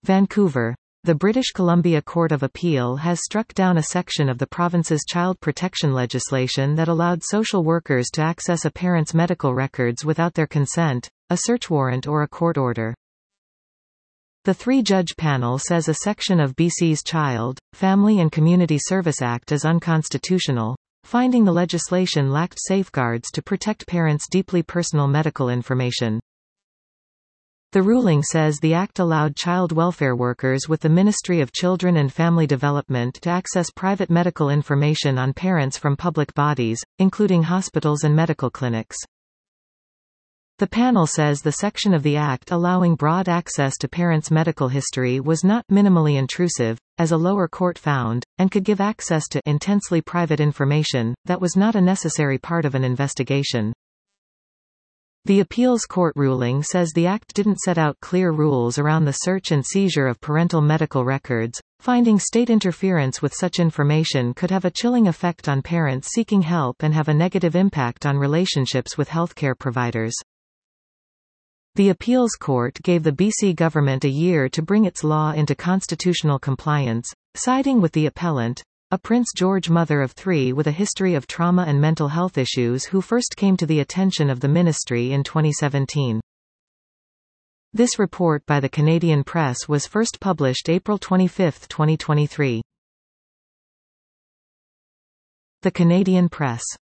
Vancouver. The British Columbia Court of Appeal has struck down a section of the province's child protection legislation that allowed social workers to access a parent's medical records without their consent, a search warrant or a court order. The three-judge panel says a section of BC's Child, Family and Community Service Act is unconstitutional, finding the legislation lacked safeguards to protect parents' deeply personal medical information. The ruling says the Act allowed child welfare workers with the Ministry of Children and Family Development to access private medical information on parents from public bodies, including hospitals and medical clinics. The panel says the section of the Act allowing broad access to parents' medical history was not minimally intrusive, as a lower court found, and could give access to intensely private information that was not a necessary part of an investigation. The appeals court ruling says the Act didn't set out clear rules around the search and seizure of parental medical records, finding state interference with such information could have a chilling effect on parents seeking help and have a negative impact on relationships with healthcare providers. The appeals court gave the BC government a year to bring its law into constitutional compliance, siding with the appellant, a Prince George mother of 3 with a history of trauma and mental health issues who first came to the attention of the ministry in 2017. This report by the Canadian Press was first published April 25, 2023. The Canadian Press.